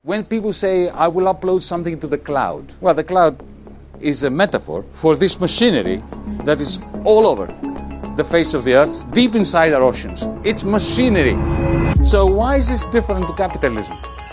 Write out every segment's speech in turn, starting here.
When people say, I will upload something to the cloud, well, the cloud is a metaphor for this machinery that is all over the face of the earth, deep inside our oceans. It's machinery. So why is this different to capitalism?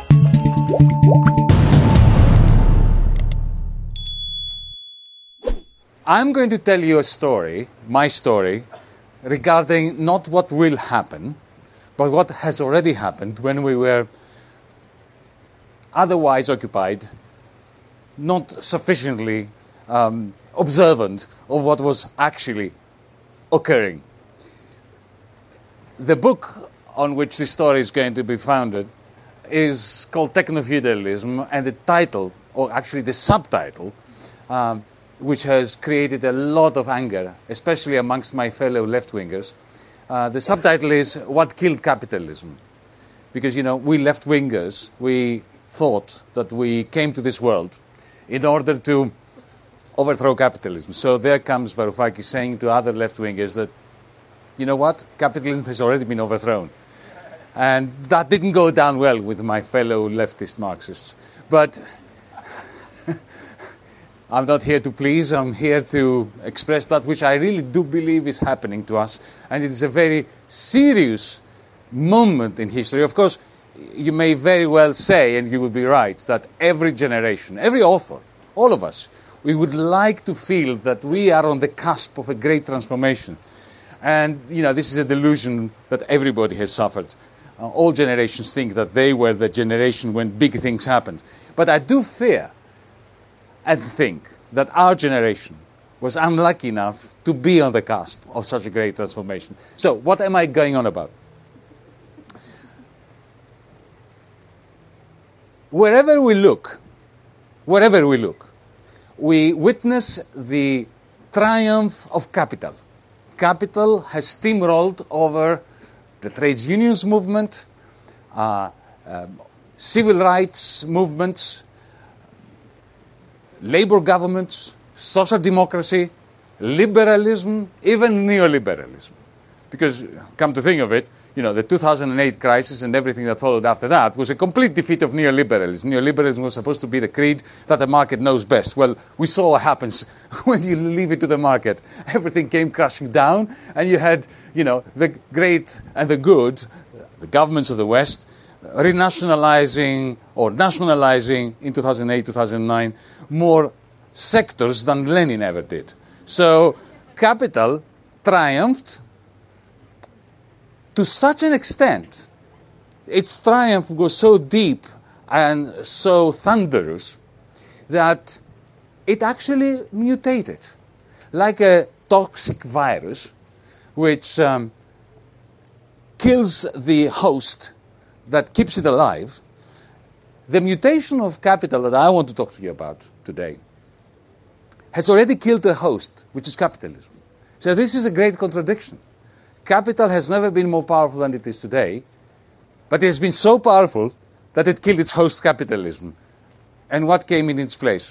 I'm going to tell you a story, my story, regarding not what will happen, but what has already happened when we were otherwise occupied, not sufficiently observant of what was actually occurring. The book on which this story is going to be founded is called Techno-Feudalism, and the title, or actually the subtitle, which has created a lot of anger, especially amongst my fellow left-wingers. The subtitle is What Killed Capitalism? Because, we left-wingers, we thought that we came to this world in order to overthrow capitalism. So there comes Varoufakis saying to other left-wingers that, you know what, capitalism has already been overthrown. And that didn't go down well with my fellow leftist Marxists. But I'm not here to please, I'm here to express that which I really do believe is happening to us. And it is a very serious moment in history. Of course, you may very well say, and you would be right, that every generation, every author, all of us, we would like to feel that we are on the cusp of a great transformation. And, this is a delusion that everybody has suffered. All generations think that they were the generation when big things happened. But I do fear and think that our generation was unlucky enough to be on the cusp of such a great transformation. So, what am I going on about? Wherever we look, we witness the triumph of capital. Capital has steamrolled over the trade unions movement, civil rights movements, labor governments, social democracy, liberalism, even neoliberalism. Because, come to think of it, the 2008 crisis and everything that followed after that was a complete defeat of neoliberalism. Neoliberalism was supposed to be the creed that the market knows best. Well, we saw what happens when you leave it to the market. Everything came crashing down, and you had, the great and the good, the governments of the West, renationalizing or nationalizing in 2008, 2009, more sectors than Lenin ever did. So capital triumphed to such an extent, its triumph was so deep and so thunderous that it actually mutated, like a toxic virus which kills the host that keeps it alive. The mutation of capital that I want to talk to you about today has already killed the host, which is capitalism. So this is a great contradiction. Capital has never been more powerful than it is today, but it has been so powerful that it killed its host, capitalism. And what came in its place?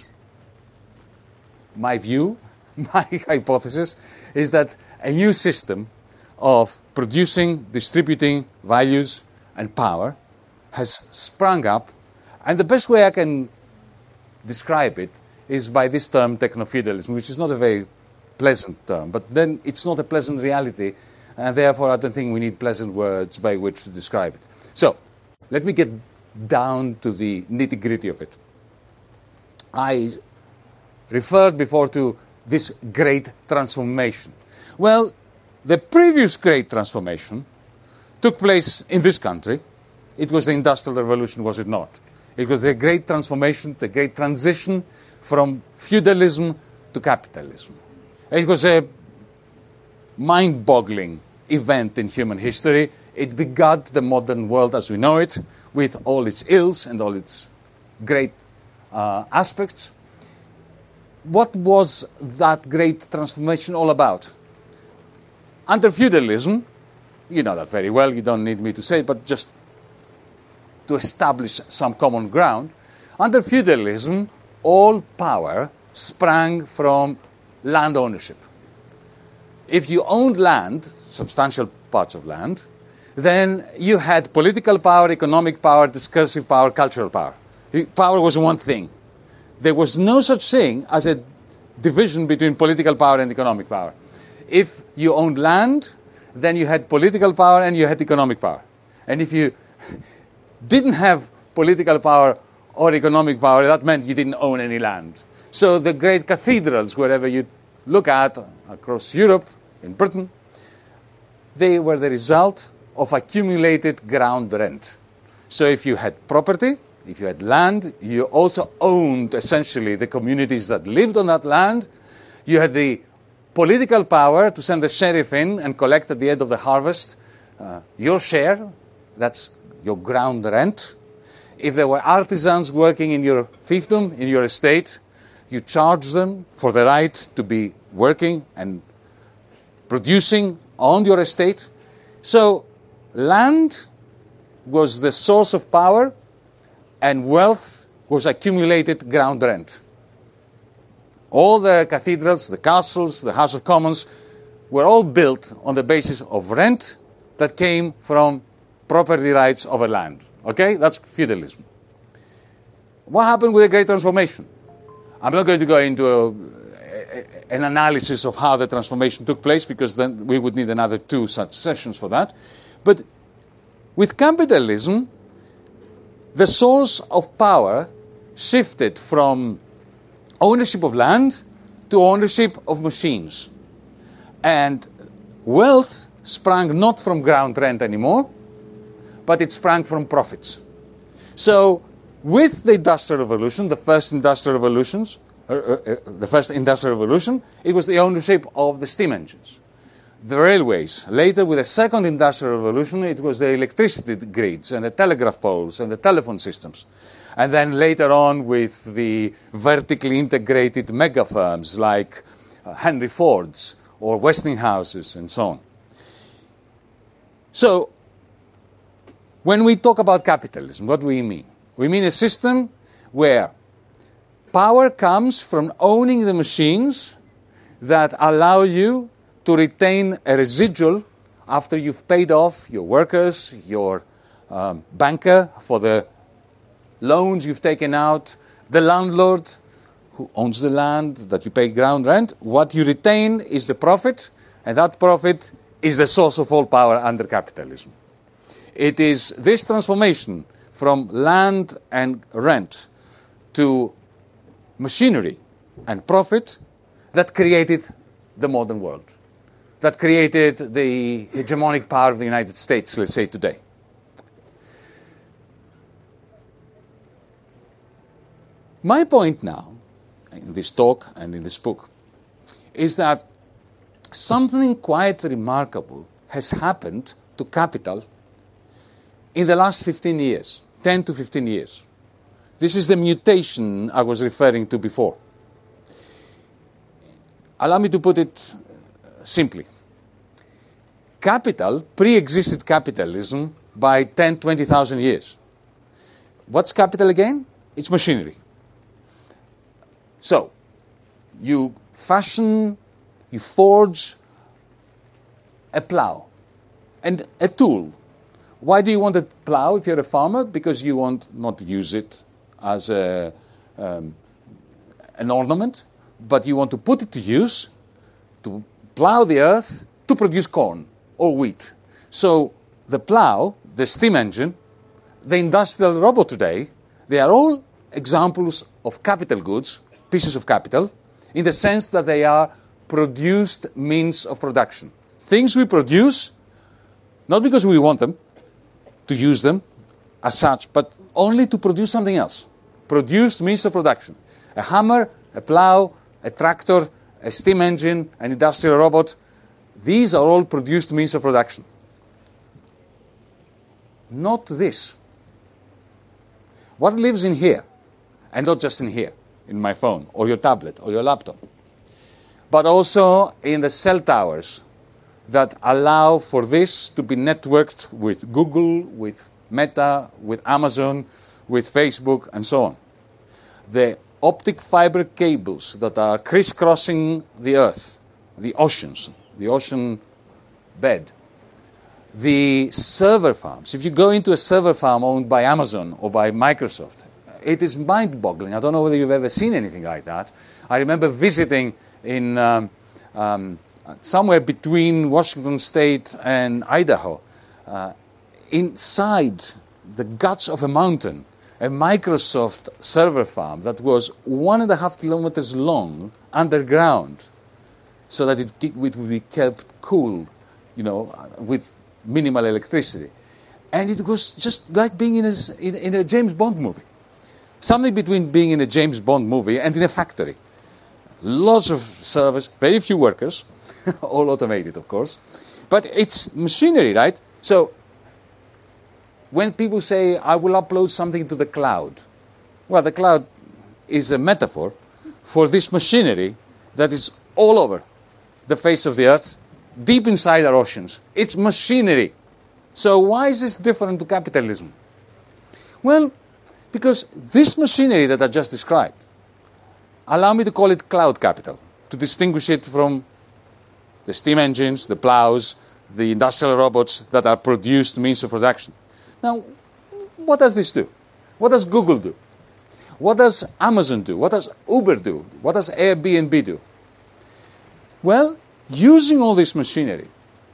My view, my hypothesis, is that a new system of producing, distributing values and power has sprung up, and the best way I can describe it is by this term, techno-feudalism, which is not a very pleasant term, but then it's not a pleasant reality, and therefore I don't think we need pleasant words by which to describe it. So, let me get down to the nitty-gritty of it. I referred before to this great transformation. Well, the previous great transformation took place in this country. It was the Industrial Revolution, was it not? It was the great transformation, the great transition from feudalism to capitalism. It was a mind-boggling event in human history. It begat the modern world as we know it, with all its ills and all its great aspects. What was that great transformation all about? Under feudalism, you know that very well, you don't need me to say it, but just to establish some common ground, under feudalism, all power sprang from land ownership. If you owned land, substantial parts of land, then you had political power, economic power, discursive power, cultural power. Power was one thing. There was no such thing as a division between political power and economic power. If you owned land, then you had political power and you had economic power. And if you didn't have political power or economic power, that meant you didn't own any land. So the great cathedrals, wherever you look at, across Europe, in Britain, they were the result of accumulated ground rent. So if you had property, if you had land, you also owned essentially the communities that lived on that land. You had the political power to send the sheriff in and collect at the end of the harvest your share. That's your ground rent. If there were artisans working in your fiefdom, in your estate, you charge them for the right to be working and producing on your estate. So land was the source of power, and wealth was accumulated ground rent. All the cathedrals, the castles, the House of Commons were all built on the basis of rent that came from property rights over land. Okay? That's feudalism. What happened with the Great Transformation? I'm not going to go into an analysis of how the transformation took place, because then we would need another 2 such sessions for that. But with capitalism, the source of power shifted from ownership of land to ownership of machines. And wealth sprang not from ground rent anymore, but it sprang from profits. So with the Industrial Revolution, the first Industrial Revolution, it was the ownership of the steam engines. The railways. Later, with the second Industrial Revolution, it was the electricity grids and the telegraph poles and the telephone systems. And then later on with the vertically integrated mega firms like Henry Ford's or Westinghouse's and so on. So, when we talk about capitalism, what do we mean? We mean a system where power comes from owning the machines that allow you to retain a residual after you've paid off your workers, your banker for the loans you've taken out, the landlord who owns the land that you pay ground rent. What you retain is the profit, and that profit is the source of all power under capitalism. It is this transformation from land and rent to machinery and profit that created the modern world, that created the hegemonic power of the United States, let's say today. My point now, in this talk and in this book, is that something quite remarkable has happened to capital in the last 15 years, 10 to 15 years. This is the mutation I was referring to before. Allow me to put it simply. Capital pre-existed capitalism by 10, 20,000 years. What's capital again? It's machinery. So, you fashion, you forge a plow and a tool. Why do you want a plow if you're a farmer? Because you want not to use it as an ornament, but you want to put it to use to plow the earth to produce corn or wheat. So the plow, the steam engine, the industrial robot today, they are all examples of capital goods, pieces of capital, in the sense that they are produced means of production. Things we produce, not because we want them, to use them as such, but only to produce something else. Produced means of production. A hammer, a plow, a tractor, a steam engine, an industrial robot, these are all produced means of production. Not this. What lives in here, and not just in here, in my phone, or your tablet, or your laptop, but also in the cell towers that allow for this to be networked with Google, with Meta, with Amazon, with Facebook, and so on. The optic fiber cables that are crisscrossing the earth, the oceans, the ocean bed, the server farms. If you go into a server farm owned by Amazon or by Microsoft, It is mind-boggling. I don't know whether you've ever seen anything like that. I remember visiting in somewhere between Washington State and Idaho, inside the guts of a mountain, a Microsoft server farm that was 1.5 kilometers long underground, so that it would be kept cool, with minimal electricity. And it was just like being in a James Bond movie. Something between being in a James Bond movie and in a factory. Lots of servers, very few workers, all automated, of course. But it's machinery, right? So when people say, I will upload something to the cloud, well, the cloud is a metaphor for this machinery that is all over the face of the earth, deep inside our oceans. It's machinery. So why is this different to capitalism? Well, because this machinery that I just described, allow me to call it cloud capital, to distinguish it from the steam engines, the plows, the industrial robots that are produced means of production. Now, what does this do? What does Google do? What does Amazon do? What does Uber do? What does Airbnb do? Well, using all this machinery,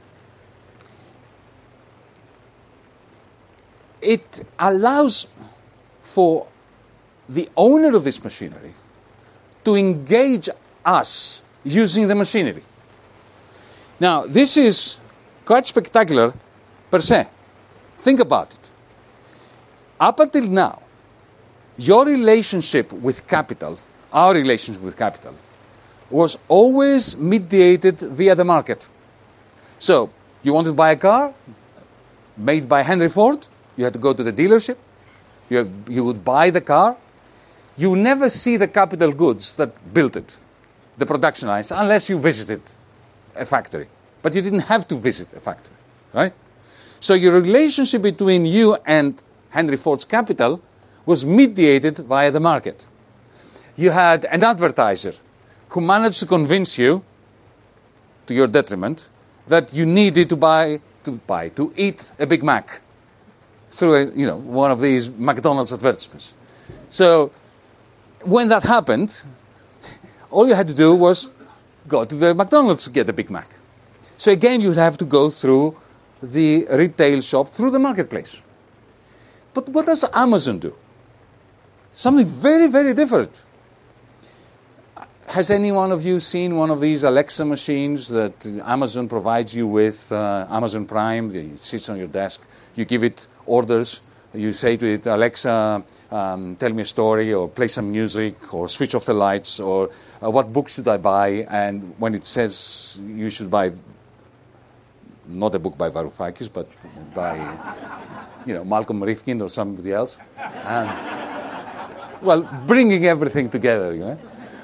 it allows for the owner of this machinery to engage us using the machinery. Now, this is quite spectacular per se. Think about it. Up until now, your relationship with capital, our relationship with capital, was always mediated via the market. So, you wanted to buy a car made by Henry Ford, you had to go to the dealership, you would buy the car. You never see the capital goods that built it, the production lines, unless you visited a factory. But you didn't have to visit a factory, right? So your relationship between you and Henry Ford's capital was mediated via the market. You had an advertiser who managed to convince you, to your detriment, that you needed to eat a Big Mac through one of these McDonald's advertisements. So when that happened, all you had to do was go to the McDonald's to get a Big Mac. So again, you'd have to go through the retail shop, through the marketplace. But what does Amazon do? Something very, very different. Has any one of you seen one of these Alexa machines that Amazon provides you with, Amazon Prime? It sits on your desk. You give it orders. You say to it, Alexa, tell me a story, or play some music, or switch off the lights, or what book should I buy? And when it says you should buy, not a book by Varoufakis, but by, Malcolm Rifkin or somebody else. Bringing everything together,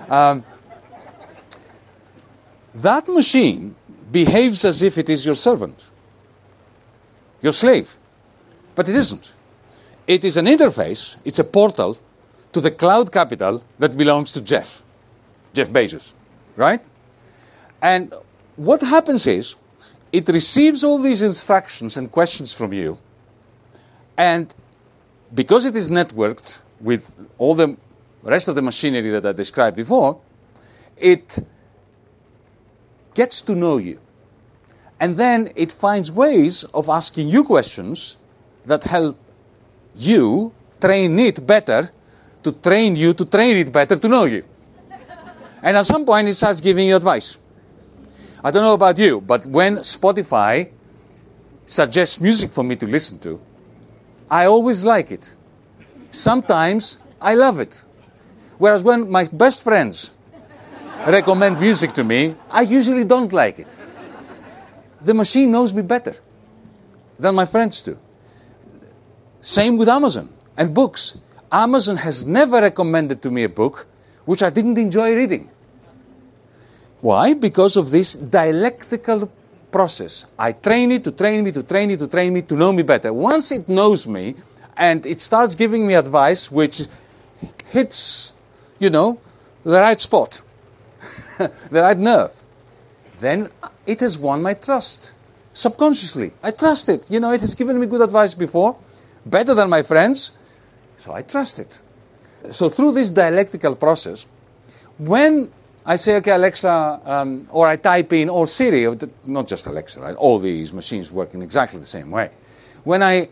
that machine behaves as if it is your servant, your slave. But it isn't. It is an interface, it's a portal to the cloud capital that belongs to Jeff Bezos, right? And what happens is, it receives all these instructions and questions from you, and because it is networked with all the rest of the machinery that I described before, it gets to know you. And then it finds ways of asking you questions that help you train it better to train you to train it better to know you. And at some point it starts giving you advice. I don't know about you, but when Spotify suggests music for me to listen to, I always like it. Sometimes I love it. Whereas when my best friends recommend music to me, I usually don't like it. The machine knows me better than my friends do. Same with Amazon and books. Amazon has never recommended to me a book which I didn't enjoy reading. Why? Because of this dialectical process. I train it to train me, to train it, to train me, to know me better. Once it knows me and it starts giving me advice which hits, the right spot, the right nerve, then it has won my trust. Subconsciously, I trust it. It has given me good advice before, better than my friends, so I trust it. So through this dialectical process, when I say, okay, Alexa, or I type in, or Siri, or not just Alexa, right? All these machines work in exactly the same way. When I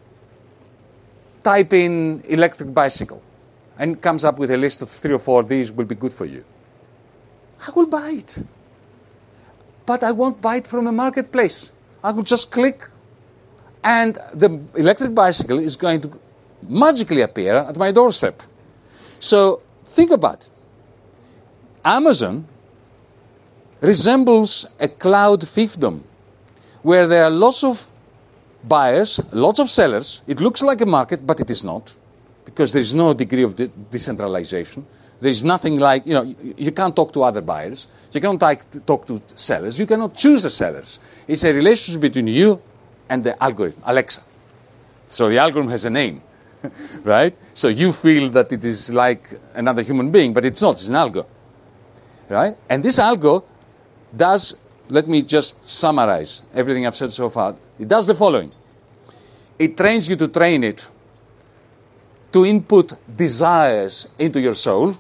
type in electric bicycle, and it comes up with a list of 3 or 4, these will be good for you, I will buy it. But I won't buy it from a marketplace. I will just click, and the electric bicycle is going to magically appear at my doorstep. So think about it. Amazon resembles a cloud fiefdom where there are lots of buyers, lots of sellers. It looks like a market, but it is not, because there is no degree of decentralization. There is nothing like, you can't talk to other buyers. You cannot talk to sellers. You cannot choose the sellers. It's a relationship between you and the algorithm, Alexa. So the algorithm has a name, right? So you feel that it is like another human being, but it's not. It's an algo, right? And this algo does, let me just summarize everything I've said so far. It does the following. It trains you to train it to input desires into your soul,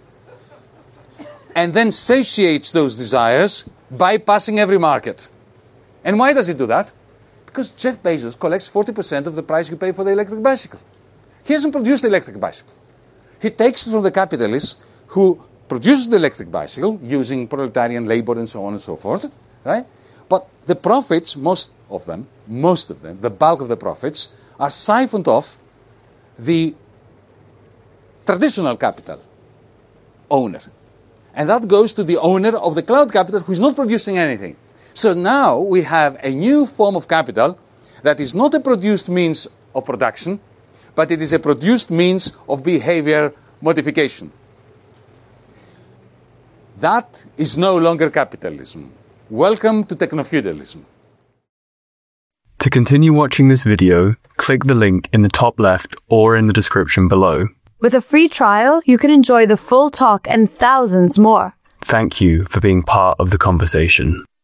and then satiates those desires, bypassing every market. And why does it do that? Because Jeff Bezos collects 40% of the price you pay for the electric bicycle. He hasn't produced the electric bicycle. He takes it from the capitalist who produces the electric bicycle using proletarian labor and so on and so forth, right? But the profits, most of them, the bulk of the profits, are siphoned off the traditional capital owner. And that goes to the owner of the cloud capital who is not producing anything. So now we have a new form of capital that is not a produced means of production, but it is a produced means of behavior modification. That is no longer capitalism. Welcome to techno-feudalism. To continue watching this video, click the link in the top left or in the description below. With a free trial, you can enjoy the full talk and thousands more. Thank you for being part of the conversation.